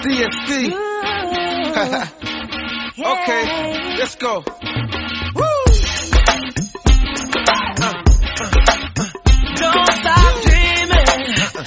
DSD. Okay, let's go. Woo! Don't stop dreaming.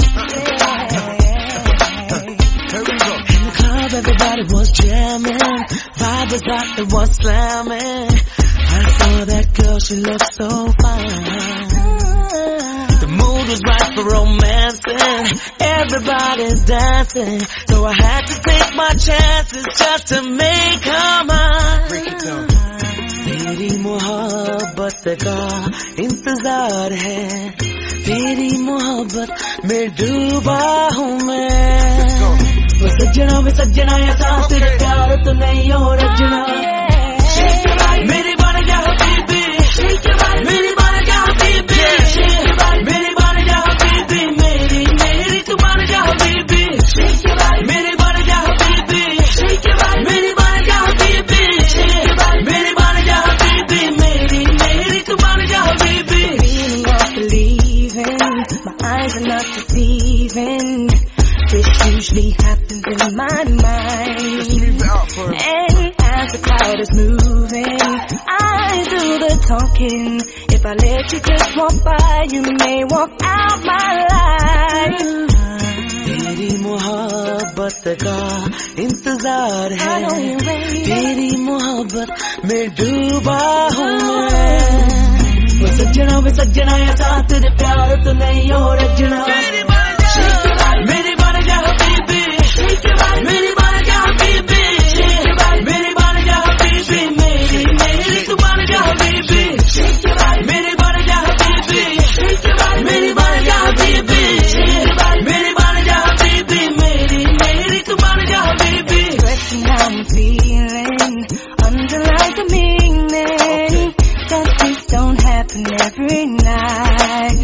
Here we go. In the club, everybody was jamming. Vibe was out, it was slamming. I saw that girl, she looked so fine. The mood was right for romancing. Everybody's dancing, so I had to take my chances just to make her mine. Break it down. तेरी मोहब्बत का इंतजार है, तेरी मोहब्बत में डूबा हूँ मैं। वो सज्जना वे सज्जना ऐसा तेरे प्यार तो नहीं हो रजना। मेरी बन जा हबीबी, मेरी बन जा हबीबी, मेरी बन जा हबीबी, मेरी मेरी तू बन जा हबीबी, मेरी बन जा हबीबी, मेरी बन जा हबीबी, मेरी बन जा हबीबी, मेरी मेरी तू बन जा Habibi. Feeling of believing, my eyes are not deceiving. This usually happens in my mind. And as the crowd is moving, I do the talking. If I let you just walk by, you may walk out my life. तेरी मोहब्बत का इंतजार है, तेरी मोहब्बत में डूबा हूँ मैं। वो सज्जना वे सज्जना ऐसा तेरे प्यार तो नहीं हो रजना। मेरी बन जा हबीबी, मेरी बन जा हबीबी, मेरी बन जा हबीबी, मेरी मेरी तू बन जा हबीबी, मेरी बन जा हबीबी, मेरी बन जा हबीबी, मेरी बन जा हबीबी, मेरी मेरी तू बन जा Habibi. Question how I'm feeling, underline the meaning, that things don't happen every night,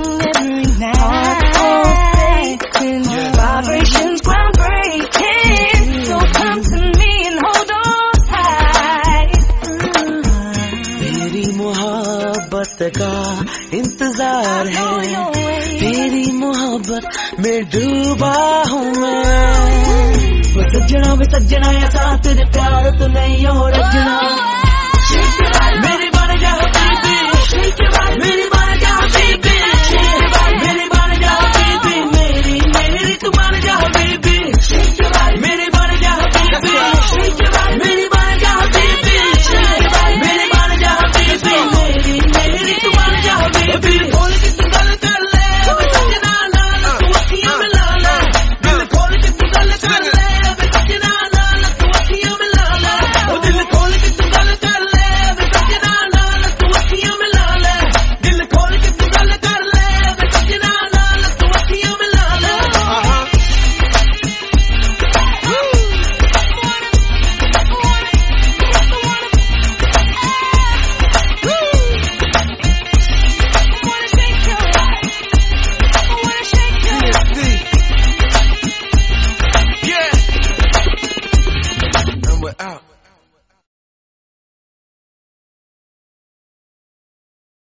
Vibrations groundbreaking, so come to me and hold on tight. तेरी मोहब्बत का इंतजार है, तेरी मोहब्बत में डूबा हूँ मैं। वो सज्जना वे सज्जना ऐसा तेरे प्यार तो नहीं हो रजना। मेरी बन जा हबीबी, मेरी बन जा हबीबी,